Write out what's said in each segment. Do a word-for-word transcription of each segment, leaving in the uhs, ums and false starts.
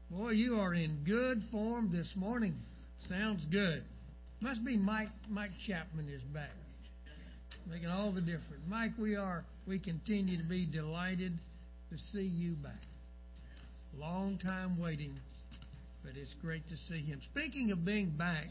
Boy, you are in good form this morning. Sounds good. Must be Mike. Mike Chapman is back, making all the difference. Mike, we are. We continue to be delighted to see you back. Long time waiting, but it's great to see him. Speaking of being back,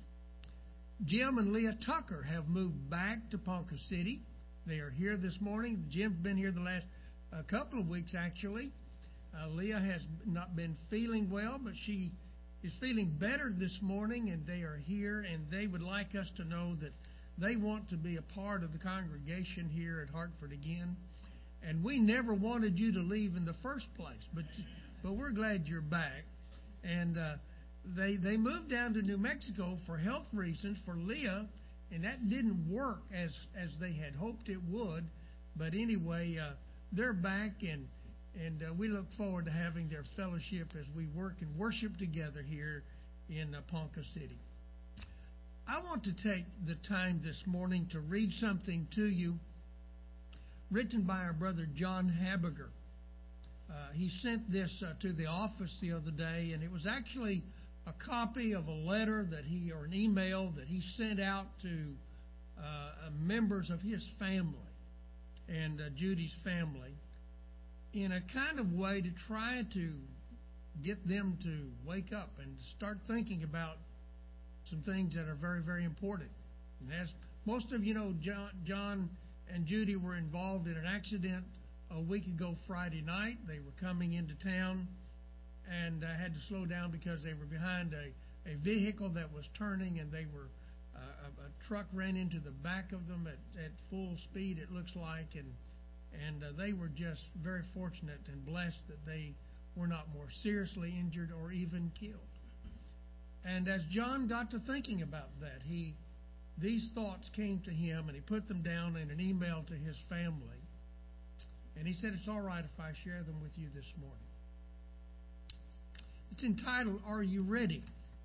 Jim and Leah Tucker have moved back to Ponca City. They are here this morning. Jim's been here the last a couple of weeks, actually. Uh, Leah has not been feeling well, but she is feeling better this morning, and they are here, and they would like us to know that they want to be a part of the congregation here at Hartford again. And we never wanted you to leave in the first place, but but we're glad you're back. And uh, they they moved down to New Mexico for health reasons for Leah, and that didn't work as as they had hoped it would. But anyway, uh, they're back, and and uh, we look forward to having their fellowship as we work and worship together here in uh, Ponca City. I want to take the time this morning to read something to you written by our brother John Habiger. Uh, he sent this uh, to the office the other day, and it was actually a copy of a letter that he, or an email that he sent out to uh, members of his family and uh, Judy's family, in a kind of way to try to get them to wake up and start thinking about some things that are very, very important. And as most of you know, John, John and Judy were involved in an accident a week ago Friday night. They were coming into town and uh, had to slow down because they were behind a, a vehicle that was turning, and they were uh, a, a truck ran into the back of them at, at full speed, it looks like, and and uh, they were just very fortunate and blessed that they were not more seriously injured or even killed. And as John got to thinking about that, he these thoughts came to him, and he put them down in an email to his family. And he said, it's all right if I share them with you this morning. It's entitled, Are You Ready?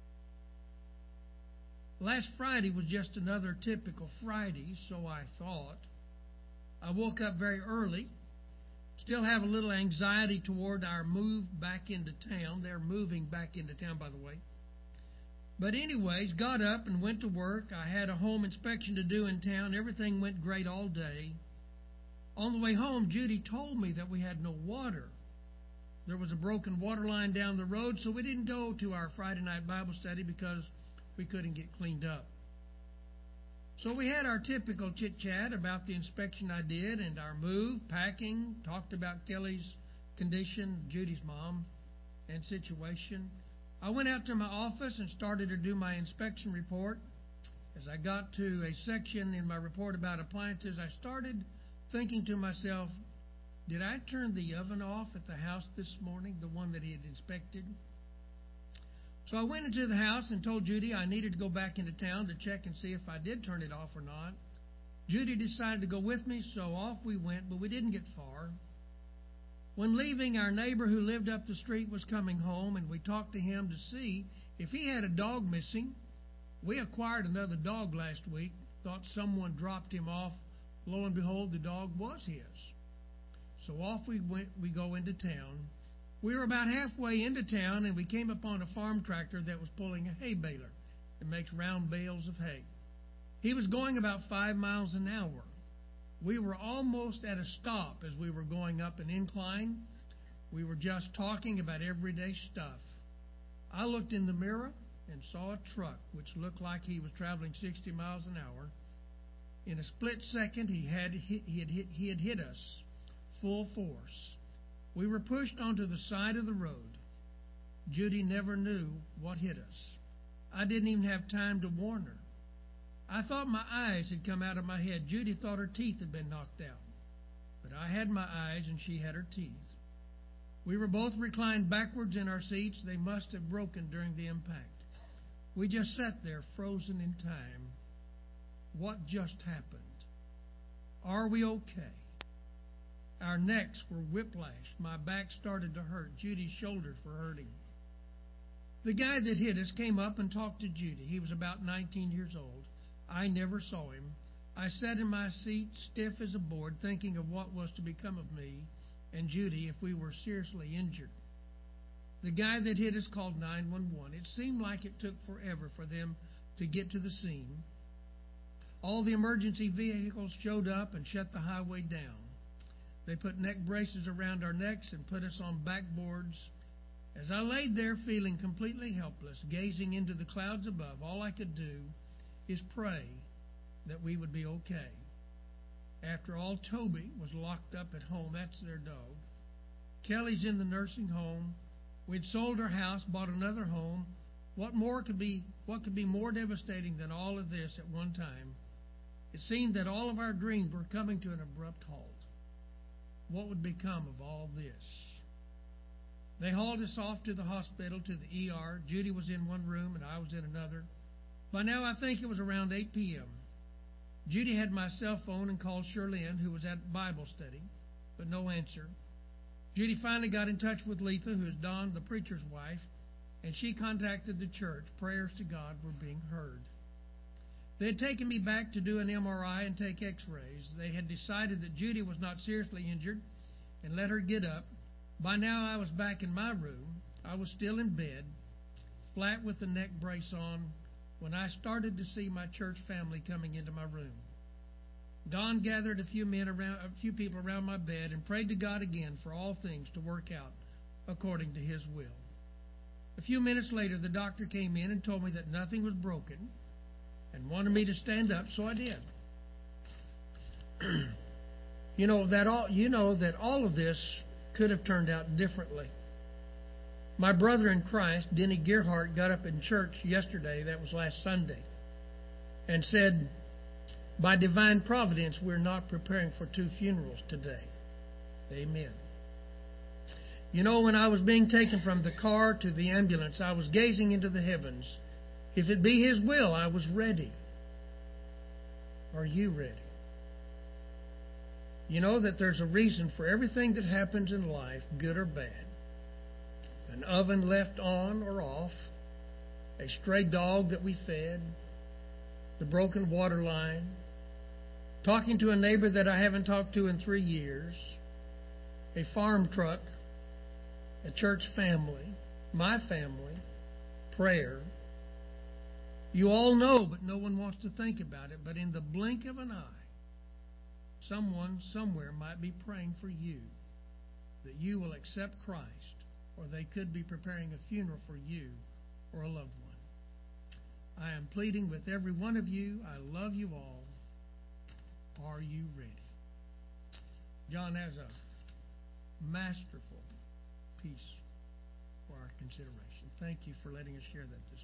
Last Friday was just another typical Friday, so I thought. I woke up very early. Still have a little anxiety toward our move back into town. They're moving back into town, by the way. But anyways, got up and went to work. I had a home inspection to do in town. Everything went great all day. On the way home, Judy told me that we had no water. There was a broken water line down the road, so we didn't go to our Friday night Bible study because we couldn't get cleaned up. So we had our typical chit-chat about the inspection I did and our move, packing, talked about Kelly's condition, Judy's mom, and situation. I went out to my office and started to do my inspection report. As I got to a section in my report about appliances, I started thinking to myself, did I turn the oven off at the house this morning, the one that he had inspected? So I went into the house and told Judy I needed to go back into town to check and see if I did turn it off or not. Judy decided to go with me, so off we went, but we didn't get far. When leaving, our neighbor who lived up the street was coming home, and we talked to him to see if he had a dog missing. We acquired another dog last week, thought someone dropped him off. Lo and behold, the dog was his. So off we went. We go into town. We were about halfway into town, and we came upon a farm tractor that was pulling a hay baler. It makes round bales of hay. He was going about five miles an hour. We were almost at a stop as we were going up an incline. We were just talking about everyday stuff. I looked in the mirror and saw a truck which looked like he was traveling sixty miles an hour. In a split second, he had hit, he had hit, he had hit us full force. We were pushed onto the side of the road. Judy never knew what hit us. I didn't even have time to warn her. I thought my eyes had come out of my head. Judy thought her teeth had been knocked out. But I had my eyes and she had her teeth. We were both reclined backwards in our seats. They must have broken during the impact. We just sat there frozen in time. What just happened? Are we okay? Our necks were whiplashed. My back started to hurt. Judy's shoulders were hurting. The guy that hit us came up and talked to Judy. He was about nineteen years old. I never saw him. I sat in my seat, stiff as a board, thinking of what was to become of me and Judy if we were seriously injured. The guy that hit us called nine one one. It seemed like it took forever for them to get to the scene. All the emergency vehicles showed up and shut the highway down. They put neck braces around our necks and put us on backboards. As I laid there feeling completely helpless, gazing into the clouds above, all I could do is pray that we would be okay. After all, Toby was locked up at home. That's their dog. Kelly's in the nursing home. We'd sold our house, bought another home. What more could be, what could be more devastating than all of this at one time? It seemed that all of our dreams were coming to an abrupt halt. What would become of all this? They hauled us off to the hospital, to the E R. Judy was in one room and I was in another. By now I think it was around eight p.m. Judy had my cell phone and called Shirlene, who was at Bible study, but no answer. Judy finally got in touch with Letha, who is Don, the preacher's wife, and she contacted the church. Prayers to God were being heard. They had taken me back to do an M R I and take x-rays. They had decided that Judy was not seriously injured and let her get up. By now I was back in my room. I was still in bed, flat with the neck brace on, when I started to see my church family coming into my room. Don gathered a few men around, a few people around my bed and prayed to God again for all things to work out according to His will. A few minutes later, the doctor came in and told me that nothing was broken and wanted me to stand up, so I did. you know that all you know that all of this could have turned out differently. My brother in Christ, Denny Gearhart, got up in church yesterday, that was last Sunday, and said, by divine providence, we're not preparing for two funerals today. Amen. You know, when I was being taken from the car to the ambulance, I was gazing into the heavens. If it be His will, I was ready. Are you ready? You know that there's a reason for everything that happens in life, good or bad. An oven left on or off, a stray dog that we fed, the broken water line, talking to a neighbor that I haven't talked to in three years, a farm truck, a church family, my family, prayer. You all know, but no one wants to think about it. But in the blink of an eye, someone somewhere might be praying for you that you will accept Christ, or they could be preparing a funeral for you or a loved one. I am pleading with every one of you. I love you all. Are you ready? John has a masterful piece for our consideration. Thank you for letting us share that this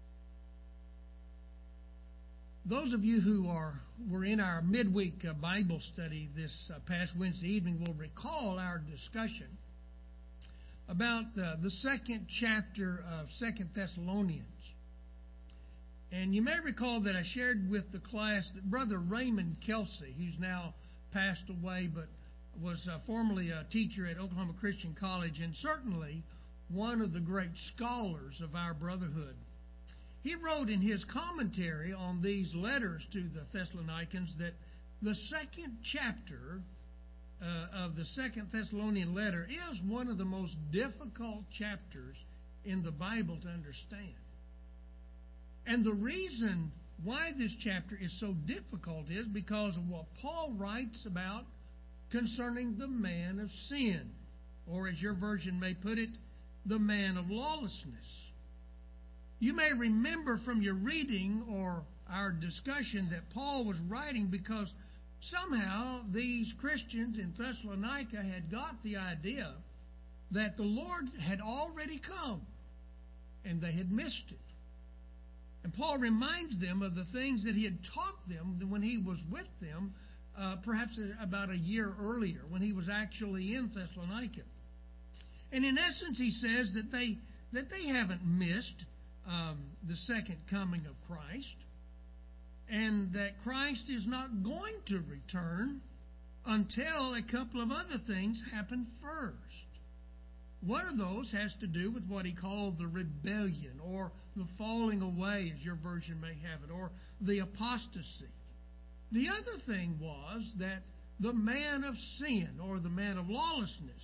morning. Those of you who are were in our midweek uh, Bible study this uh, past Wednesday evening will recall our discussion about uh, the second chapter of Second Thessalonians. And you may recall that I shared with the class that Brother Raymond Kelsey, who's now passed away, but was uh, formerly a teacher at Oklahoma Christian College, and certainly one of the great scholars of our brotherhood. He wrote in his commentary on these letters to the Thessalonians that the second chapter uh, of the Second Thessalonian letter is one of the most difficult chapters in the Bible to understand. And the reason why this chapter is so difficult is because of what Paul writes about concerning the man of sin, or as your version may put it, the man of lawlessness. You may remember from your reading or our discussion that Paul was writing because somehow these Christians in Thessalonica had got the idea that the Lord had already come and they had missed it. And Paul reminds them of the things that he had taught them when he was with them, uh, perhaps about a year earlier, when he was actually in Thessalonica. And in essence, he says that they that they haven't missed um, the second coming of Christ, and that Christ is not going to return until a couple of other things happen first. One of those has to do with what he called the rebellion, or the falling away, as your version may have it, or the apostasy. The other thing was that the man of sin, or the man of lawlessness,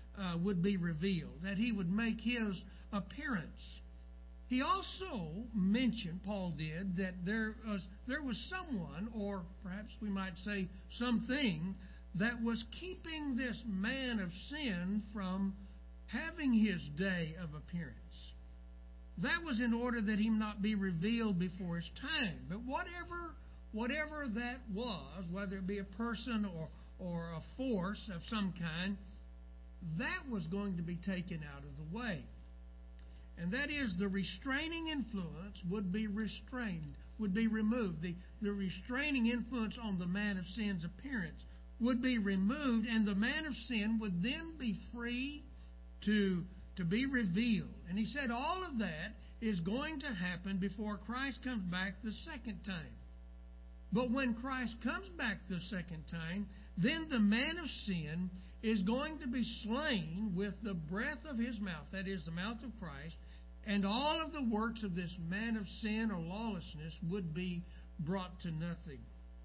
uh, would be revealed, that he would make his appearance. He also mentioned, Paul did, that there was, there was someone, or perhaps we might say something, that was keeping this man of sin from having his day of appearance. That was in order that he not be revealed before his time. But whatever whatever that was, whether it be a person or, or a force of some kind, that was going to be taken out of the way. And that is, the restraining influence would be restrained, would be removed. The, the restraining influence on the man of sin's appearance would be removed, and the man of sin would then be free to, to be revealed. And he said all of that is going to happen before Christ comes back the second time. But when Christ comes back the second time, then the man of sin is going to be slain with the breath of his mouth, that is, the mouth of Christ, and all of the works of this man of sin or lawlessness would be brought to nothing.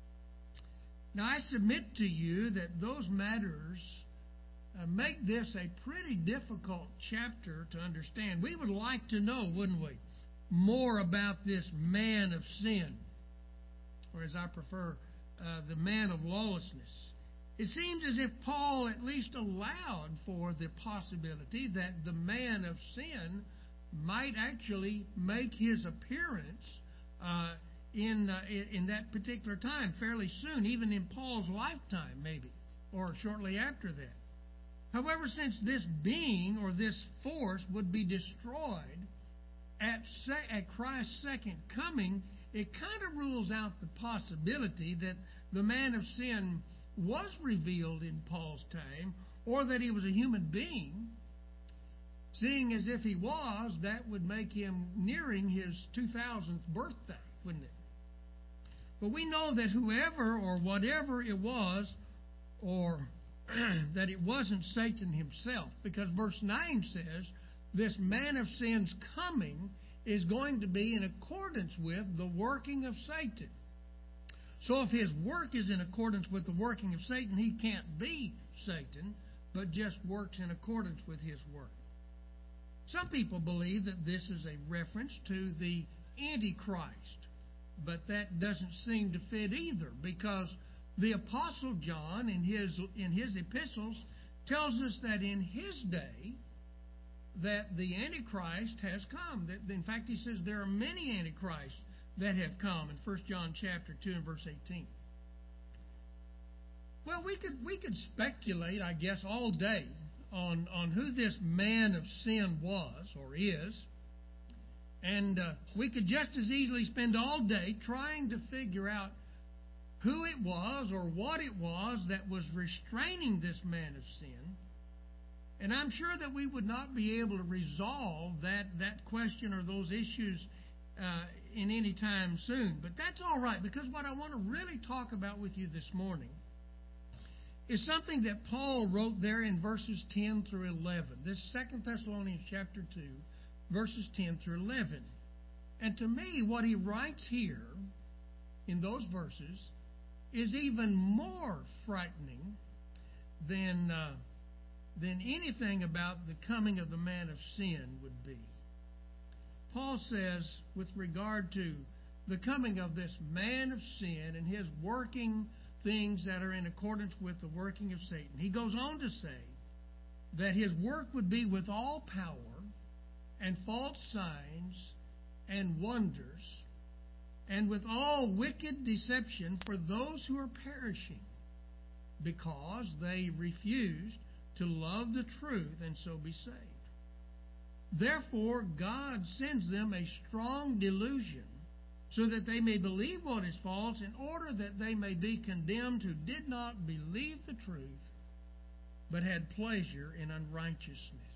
Now, I submit to you that those matters uh, make this a pretty difficult chapter to understand. We would like to know, wouldn't we, more about this man of sin, or as I prefer, uh, the man of lawlessness. It seems as if Paul at least allowed for the possibility that the man of sin might actually make his appearance uh, in, uh, in that particular time, fairly soon, even in Paul's lifetime, maybe, or shortly after that. However, since this being or this force would be destroyed at, se- at Christ's second coming, it kind of rules out the possibility that the man of sin was revealed in Paul's time, or that he was a human being. Seeing as if he was, that would make him nearing his two thousandth birthday, wouldn't it? But we know that whoever or whatever it was, or that it wasn't Satan himself, because verse nine says, this man of sin's coming is going to be in accordance with the working of Satan. So if his work is in accordance with the working of Satan, he can't be Satan, but just works in accordance with his work. Some people believe that this is a reference to the Antichrist, but that doesn't seem to fit either, because the Apostle John in his in his epistles tells us that in his day that the Antichrist has come. That, in fact, he says there are many Antichrists that have come in First John chapter two and verse eighteen. Well, we could we could speculate, I guess, all day on, on who this man of sin was or is. And uh, we could just as easily spend all day trying to figure out who it was or what it was that was restraining this man of sin. And I'm sure that we would not be able to resolve that, that question or those issues uh, in any time soon. But that's all right, because what I want to really talk about with you this morning is something that Paul wrote there in verses ten through eleven. This Second Thessalonians chapter two, verses ten through eleven. And to me, what he writes here in those verses is even more frightening than, uh, than anything about the coming of the man of sin would be. Paul says, with regard to the coming of this man of sin and his working things that are in accordance with the working of Satan, he goes on to say that his work would be with all power and false signs and wonders, and with all wicked deception for those who are perishing, because they refused to love the truth and so be saved. Therefore, God sends them a strong delusion, so that they may believe what is false, in order that they may be condemned who did not believe the truth, but had pleasure in unrighteousness.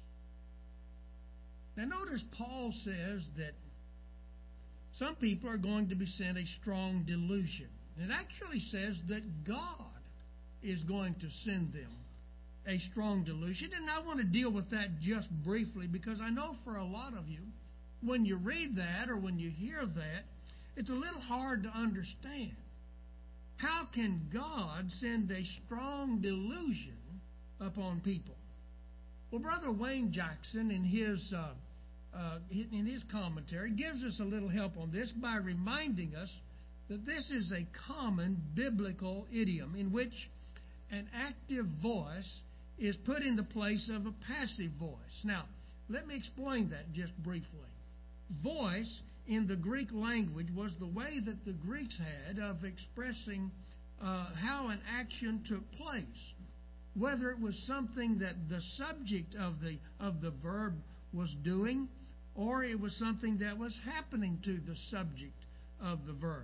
Now notice Paul says that some people are going to be sent a strong delusion. It actually says that God is going to send them a strong delusion. And I want to deal with that just briefly, because I know for a lot of you, when you read that or when you hear that, it's a little hard to understand. How can God send a strong delusion upon people? Well, Brother Wayne Jackson, in his uh, uh, in his commentary, gives us a little help on this by reminding us that this is a common biblical idiom in which an active voice is put in the place of a passive voice. Now, let me explain that just briefly. Voice in the Greek language was the way that the Greeks had of expressing uh, how an action took place. Whether it was something that the subject of the of the verb was doing, or it was something that was happening to the subject of the verb.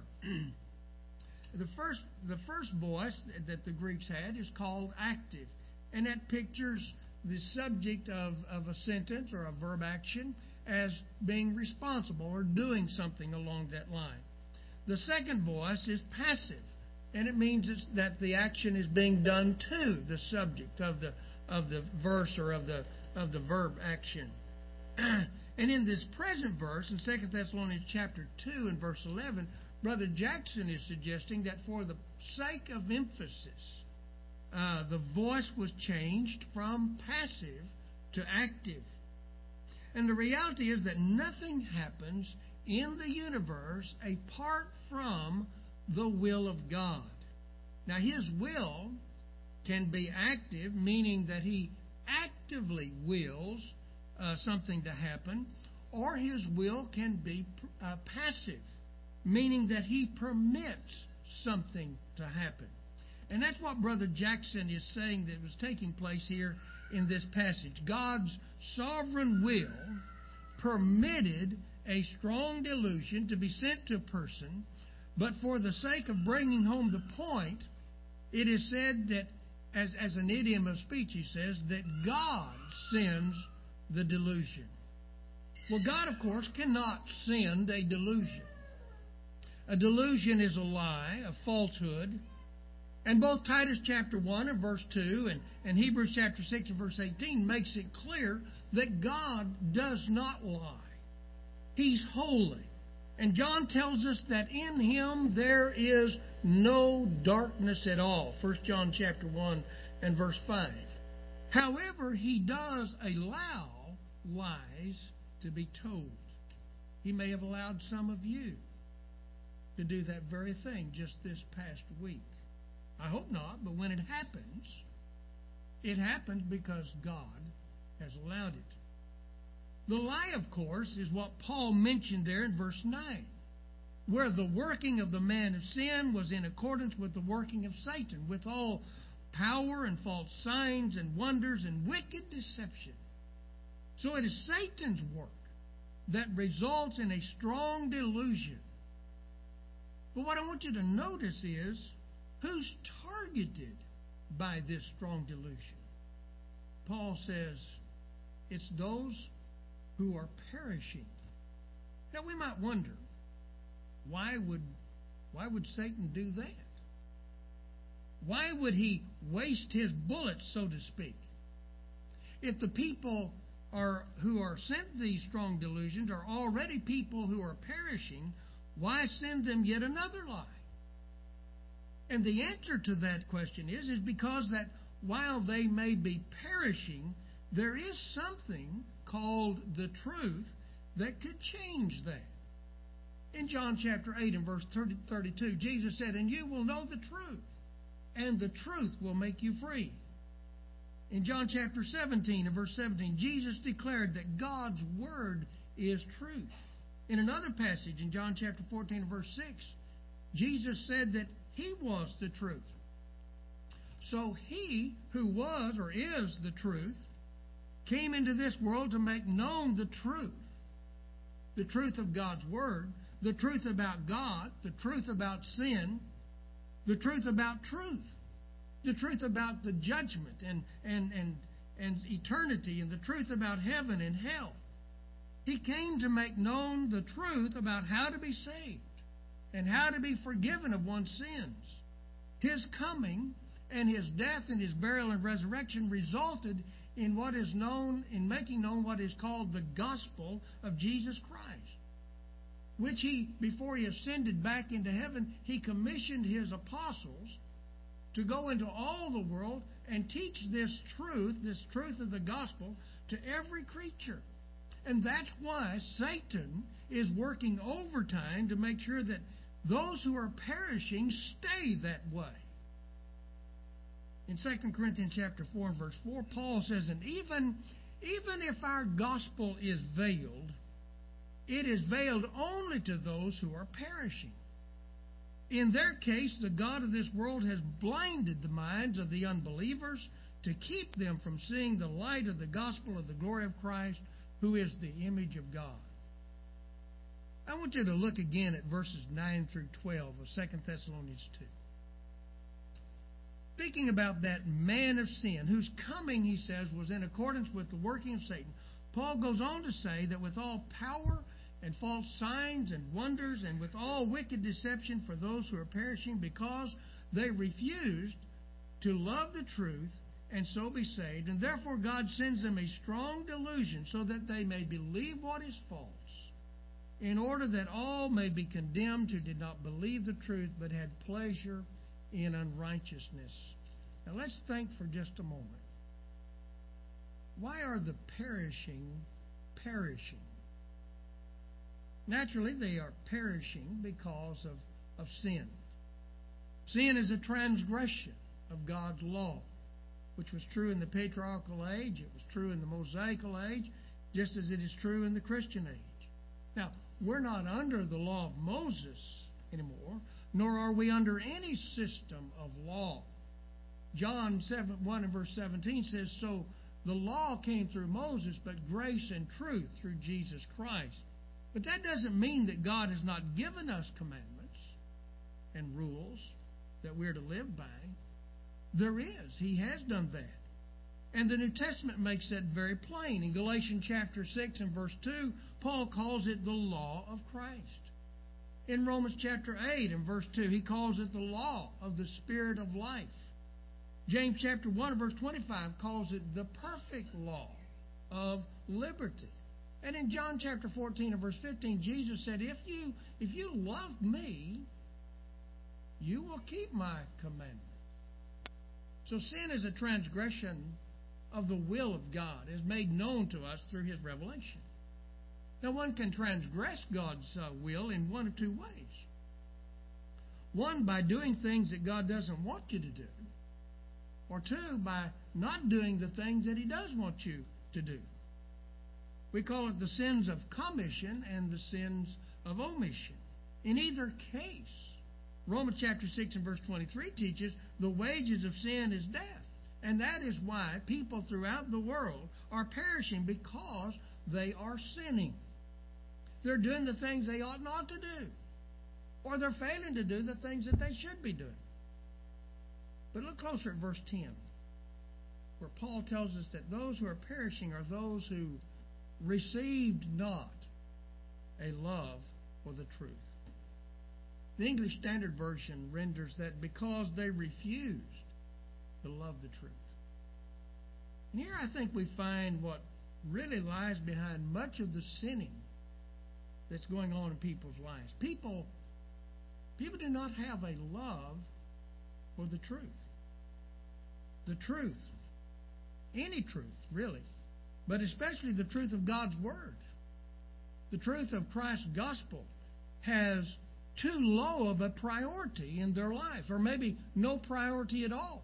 the first the first voice that the Greeks had is called active, and that pictures the subject of, of a sentence or a verb action as being responsible or doing something along that line. The second voice is passive, and it means it's that the action is being done to the subject of the of the verse or of the of the verb action. And in this present verse, in Second Thessalonians chapter two and verse eleven, Brother Jackson is suggesting that for the sake of emphasis, uh, the voice was changed from passive to active. And the reality is that nothing happens in the universe apart from the will of God. Now, His will can be active, meaning that He actively wills uh, something to happen, or His will can be uh, passive, meaning that He permits something to happen. And that's what Brother Jackson is saying that was taking place here in this passage. God's sovereign will permitted a strong delusion to be sent to a person, but for the sake of bringing home the point, it is said that, as, as an idiom of speech, he says, that God sends the delusion. Well, God, of course, cannot send a delusion. A delusion is a lie, a falsehood. And both Titus chapter one and verse two and, and Hebrews chapter six and verse eighteen makes it clear that God does not lie. He's holy. And John tells us that in Him there is no darkness at all. First John chapter one and verse five. However, He does allow lies to be told. He may have allowed some of you to do that very thing just this past week. I hope not, but when it happens, it happens because God has allowed it. The lie, of course, is what Paul mentioned there in verse nine, where the working of the man of sin was in accordance with the working of Satan, with all power and false signs and wonders and wicked deception. So it is Satan's work that results in a strong delusion. But what I want you to notice is who's targeted by this strong delusion. Paul says it's those who are perishing. Now we might wonder, why would why would Satan do that? Why would he waste his bullets, so to speak? If the people are who are sent these strong delusions are already people who are perishing, why send them yet another lie? And the answer to that question is, is because that while they may be perishing, there is something called the truth that could change that. In John chapter eight and verse thirty, thirty-two, Jesus said, "And you will know the truth, and the truth will make you free." In John chapter seventeen and verse seventeen, Jesus declared that God's word is truth. In another passage, in John chapter fourteen and verse six, Jesus said that He was the truth. So He who was or is the truth came into this world to make known the truth. The truth of God's word, the truth about God, the truth about sin, the truth about truth, the truth about the judgment and, and, and, and eternity, and the truth about heaven and hell. He came to make known the truth about how to be saved and how to be forgiven of one's sins. His coming and His death and His burial and resurrection resulted in what is known, in making known what is called the gospel of Jesus Christ, which He, before He ascended back into heaven, He commissioned His apostles to go into all the world and teach this truth, this truth of the gospel, to every creature. And that's why Satan is working overtime to make sure that those who are perishing stay that way. In Second Corinthians chapter four and verse four, Paul says, and even, even if our gospel is veiled, it is veiled only to those who are perishing. In their case, the God of this world has blinded the minds of the unbelievers to keep them from seeing the light of the gospel of the glory of Christ, who is the image of God. I want you to look again at verses nine through twelve of Second Thessalonians two. Speaking about that man of sin, whose coming, he says, was in accordance with the working of Satan, Paul goes on to say that with all power and false signs and wonders and with all wicked deception for those who are perishing because they refused to love the truth and so be saved. And therefore God sends them a strong delusion so that they may believe what is false, in order that all may be condemned who did not believe the truth but had pleasure in unrighteousness. Now let's think for just a moment. Why are the perishing perishing? Naturally, they are perishing because of, of sin. Sin is a transgression of God's law, which was true in the patriarchal age. It was true in the Mosaical age, just as it is true in the Christian age. Now, we're not under the law of Moses anymore, nor are we under any system of law. John one and verse seventeen says, so the law came through Moses, but grace and truth through Jesus Christ. But that doesn't mean that God has not given us commandments and rules that we're to live by. There is. He has done that. And the New Testament makes that very plain. In Galatians chapter six and verse two, Paul calls it the law of Christ. In Romans chapter eight and verse two, he calls it the law of the Spirit of life. James chapter one and verse twenty-five calls it the perfect law of liberty. And in John chapter fourteen and verse fifteen, Jesus said, if you, if you love me, you will keep my commandments. So sin is a transgression of the will of God, as made known to us through His revelation. Now, one can transgress God's uh, will in one of two ways. One, by doing things that God doesn't want you to do. Or two, by not doing the things that He does want you to do. We call it the sins of commission and the sins of omission. In either case, Romans chapter six and verse twenty-three teaches the wages of sin is death. And that is why people throughout the world are perishing, because they are sinning. They're doing the things they ought not to do. Or they're failing to do the things that they should be doing. But look closer at verse ten, where Paul tells us that those who are perishing are those who received not a love for the truth. The English Standard Version renders that because they refused to love the truth. And here I think we find what really lies behind much of the sinning that's going on in people's lives. People, people do not have a love for the truth. The truth. Any truth, really. But especially the truth of God's Word. The truth of Christ's gospel has too low of a priority in their lives, or maybe no priority at all.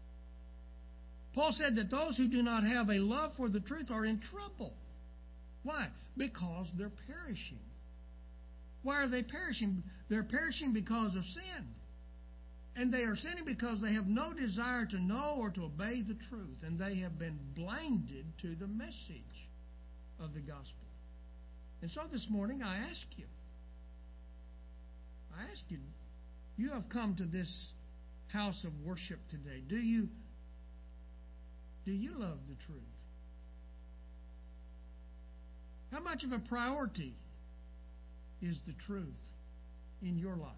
Paul said that those who do not have a love for the truth are in trouble. Why? Because they're perishing. Why are they perishing? They're perishing because of sin. And they are sinning because they have no desire to know or to obey the truth. And they have been blinded to the message of the gospel. And so this morning I ask you, I ask you, you have come to this house of worship today. Do you, do you love the truth? How much of a priority is the truth in your life?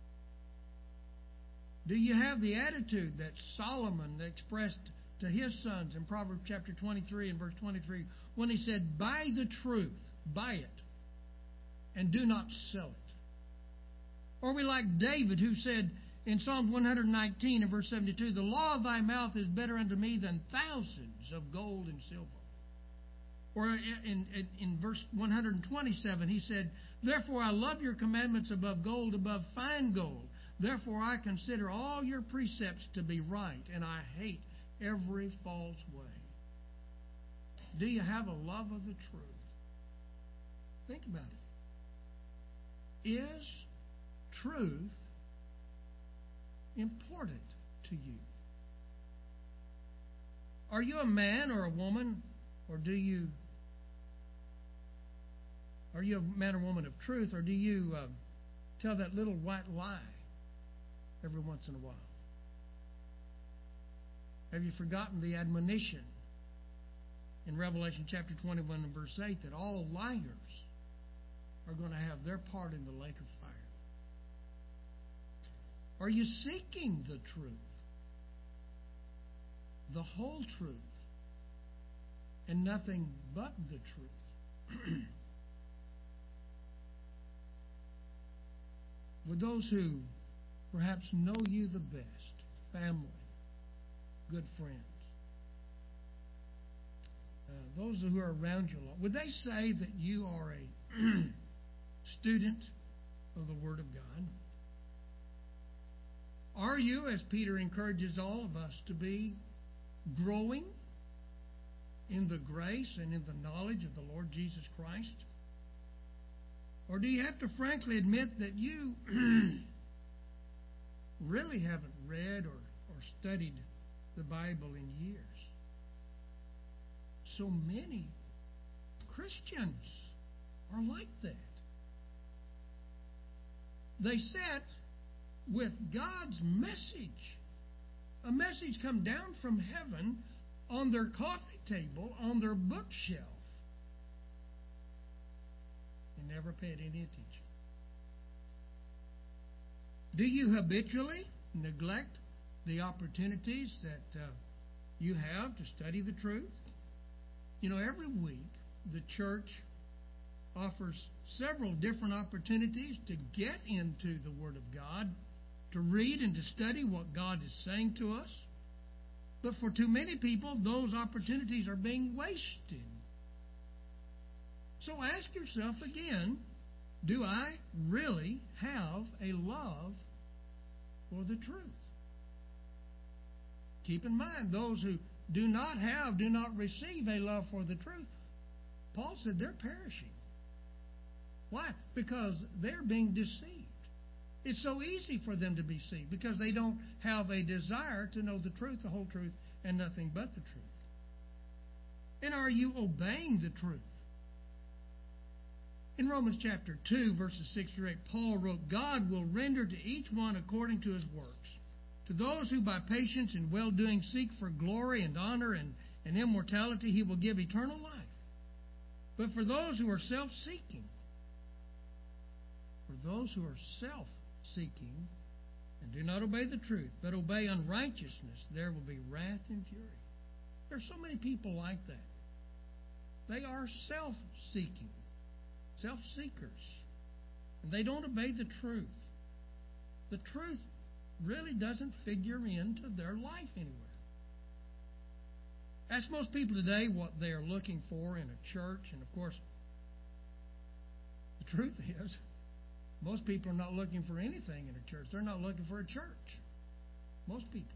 Do you have the attitude that Solomon expressed to his sons in Proverbs chapter twenty-three and verse twenty-three when he said, buy the truth, buy it, and do not sell it? Or we like David, who said In Psalm one nineteen and verse seventy-two, the law of thy mouth is better unto me than thousands of gold and silver. Or in, in, in verse one twenty-seven, he said, therefore I love your commandments above gold, above fine gold. Therefore I consider all your precepts to be right, and I hate every false way. Do you have a love of the truth? Think about it. Is truth important to you? Are you a man or a woman, or do you are you a man or woman of truth, or do you uh, tell that little white lie every once in a while? Have you forgotten the admonition in Revelation chapter twenty-one and verse eight that all liars are going to have their part in the lake of fire? Are you seeking the truth? The whole truth and nothing but the truth? With those who perhaps know you the best, family, good friends, uh, those who are around you a lot, would they say that you are a student of the Word of God? Are you, as Peter encourages all of us to be, growing in the grace and in the knowledge of the Lord Jesus Christ? Or do you have to frankly admit that you really haven't read or, or studied the Bible in years? So many Christians are like that. They sat with God's message, a message come down from heaven, on their coffee table, on their bookshelf, and never paid any attention. Do you habitually neglect the opportunities that uh, you have to study the truth? You know, every week the church offers several different opportunities to get into the Word of God, to read and to study what God is saying to us. But for too many people, those opportunities are being wasted. So ask yourself again, do I really have a love for the truth? Keep in mind, those who do not have, do not receive a love for the truth, Paul said they're perishing. Why? Because they're being deceived. It's so easy for them to be deceived because they don't have a desire to know the truth, the whole truth, and nothing but the truth. And are you obeying the truth? In Romans chapter two, verses six through eight, Paul wrote, God will render to each one according to his works. To those who by patience and well-doing seek for glory and honor and, and immortality, he will give eternal life. But for those who are self-seeking, for those who are self-seeking and do not obey the truth, but obey unrighteousness, there will be wrath and fury. There are so many people like that. They are self-seeking, self-seekers, and they don't obey the truth. The truth really doesn't figure into their life anywhere. Ask most people today what they are looking for in a church, and of course, the truth is, most people are not looking for anything in a church. They're not looking for a church. Most people.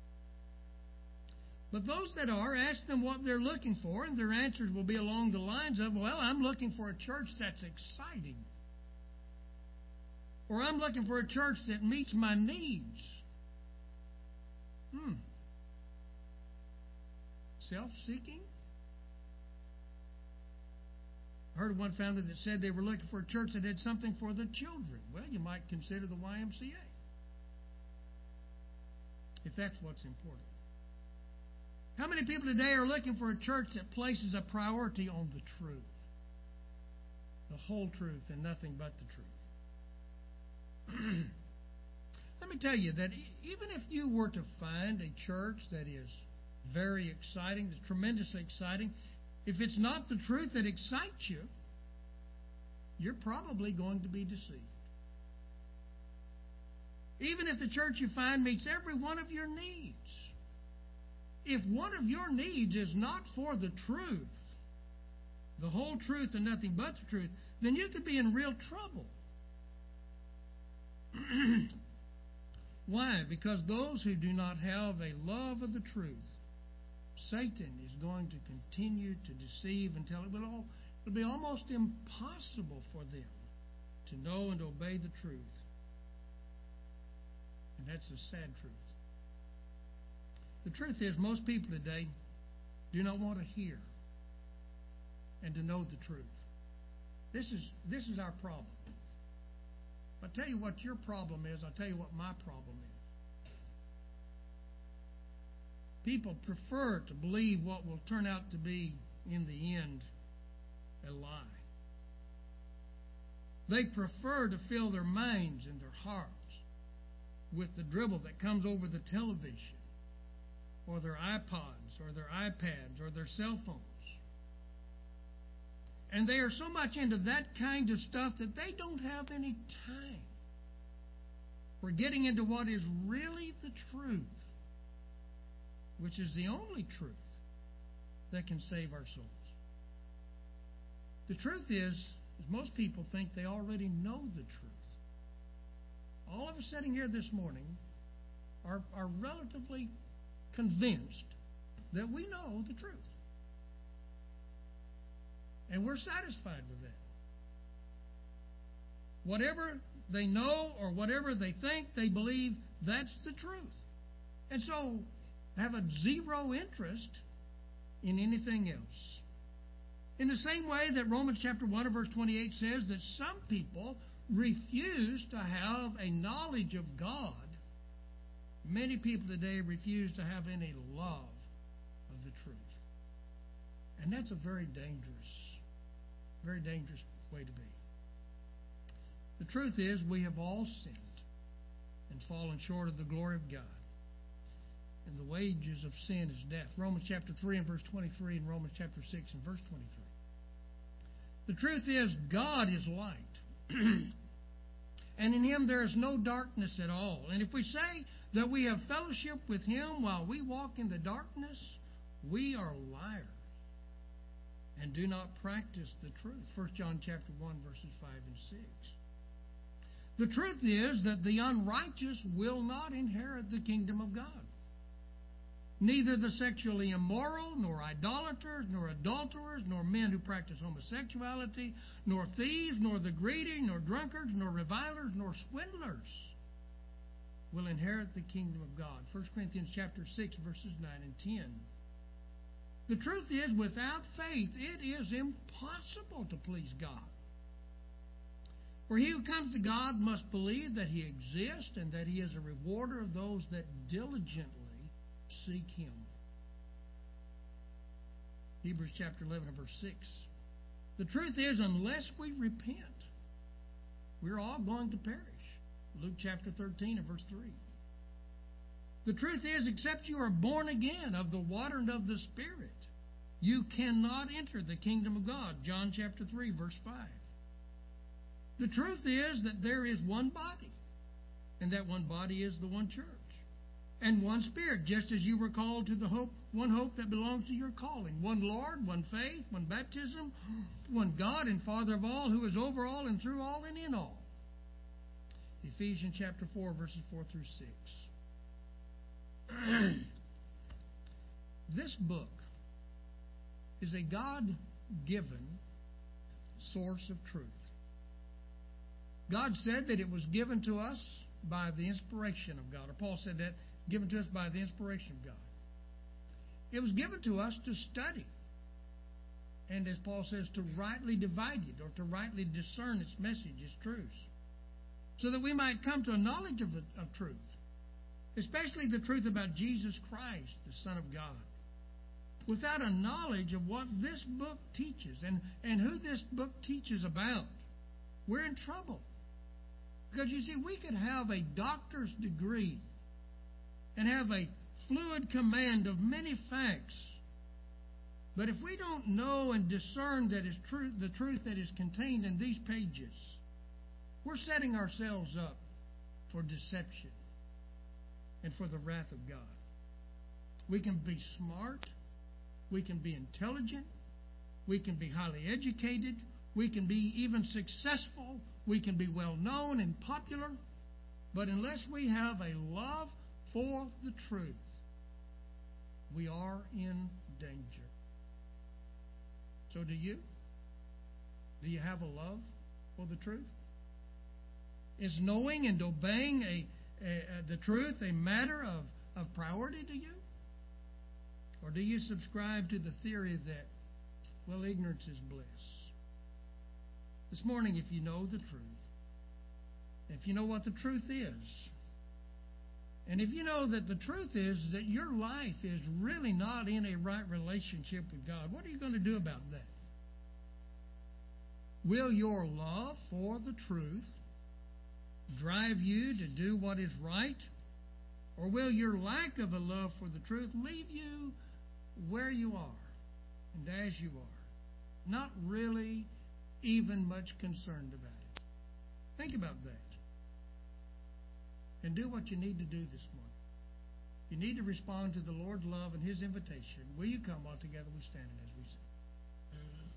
But those that are, ask them what they're looking for, and their answers will be along the lines of, well, I'm looking for a church that's exciting. Or I'm looking for a church that meets my needs. Hmm. Self-seeking? I heard of one family that said they were looking for a church that had something for the children. Well, you might consider the Y M C A, if that's what's important. How many people today are looking for a church that places a priority on the truth? The whole truth and nothing but the truth. Let me tell you that even if you were to find a church that is very exciting, that's tremendously exciting, if it's not the truth that excites you, you're probably going to be deceived. Even if the church you find meets every one of your needs, if one of your needs is not for the truth, the whole truth and nothing but the truth, then you could be in real trouble. Why? Because those who do not have a love of the truth, Satan is going to continue to deceive until it will it'll be almost impossible for them to know and obey the truth. And that's the sad truth. The truth is, most people today do not want to hear and to know the truth. This is this is our problem. I'll tell you what your problem is. I'll tell you what my problem is. People prefer to believe what will turn out to be, in the end, a lie. They prefer to fill their minds and their hearts with the dribble that comes over the television, or their iPods, or their iPads, or their cell phones. And they are so much into that kind of stuff that they don't have any time for getting into what is really the truth, which is the only truth that can save our souls. The truth is, is most people think they already know the truth. All of us sitting here this morning are, are relatively convinced that we know the truth. And we're satisfied with that. Whatever they know or whatever they think, they believe that's the truth. And so have a zero interest in anything else. In the same way that Romans chapter one and verse twenty-eight says that some people refuse to have a knowledge of God, many people today refuse to have any love of the truth. And that's a very dangerous, very dangerous way to be. The truth is, we have all sinned and fallen short of the glory of God. And the wages of sin is death. Romans chapter three and verse twenty-three, and Romans chapter six and verse twenty-three. The truth is, God is light. And in Him there is no darkness at all. And if we say that we have fellowship with Him while we walk in the darkness, we are liars and do not practice the truth. First John chapter one, verses five and six. The truth is that the unrighteous will not inherit the kingdom of God. Neither the sexually immoral, nor idolaters, nor adulterers, nor men who practice homosexuality, nor thieves, nor the greedy, nor drunkards, nor revilers, nor swindlers will inherit the kingdom of God. First Corinthians chapter six, verses nine and ten. The truth is, without faith, it is impossible to please God. For he who comes to God must believe that He exists and that He is a rewarder of those that diligently seek Him. Hebrews chapter eleven and verse six. The truth is, unless we repent, we're all going to perish. Luke chapter thirteen and verse three. The truth is, except you are born again of the water and of the Spirit, you cannot enter the kingdom of God. John chapter three, verse five. The truth is that there is one body, and that one body is the one church, and one Spirit, just as you were called to the hope, one hope that belongs to your calling. One Lord, one faith, one baptism, one God and Father of all, who is over all and through all and in all. Ephesians chapter four, verses four through six. This book is a God-given source of truth. God said that it was given to us by the inspiration of God. Or Paul said that, given to us by the inspiration of God. It was given to us to study. And as Paul says, to rightly divide it, or to rightly discern its message, its truths. So that we might come to a knowledge of, of truth. Especially the truth about Jesus Christ, the Son of God. Without a knowledge of what this book teaches and, and who this book teaches about, we're in trouble. Because you see, we could have a doctor's degree and have a fluid command of many facts. But if we don't know and discern that is true, the truth that is contained in these pages, we're setting ourselves up for deception and for the wrath of God. We can be smart. We can be intelligent. We can be highly educated. We can be even successful. We can be well known and popular. But unless we have a love for the truth, we are in danger. So do you? Do you have a love for the truth? Is knowing and obeying a, a, a, the truth a matter of, of priority to you? Or do you subscribe to the theory that, well, ignorance is bliss? This morning, if you know the truth, if you know what the truth is, and if you know that the truth is that your life is really not in a right relationship with God, what are you going to do about that? Will your love for the truth drive you to do what is right? Or will your lack of a love for the truth leave you where you are and as you are, not really even much concerned about it? Think about that. And do what you need to do this morning. You need to respond to the Lord's love and His invitation. Will you come while together we stand as we sing?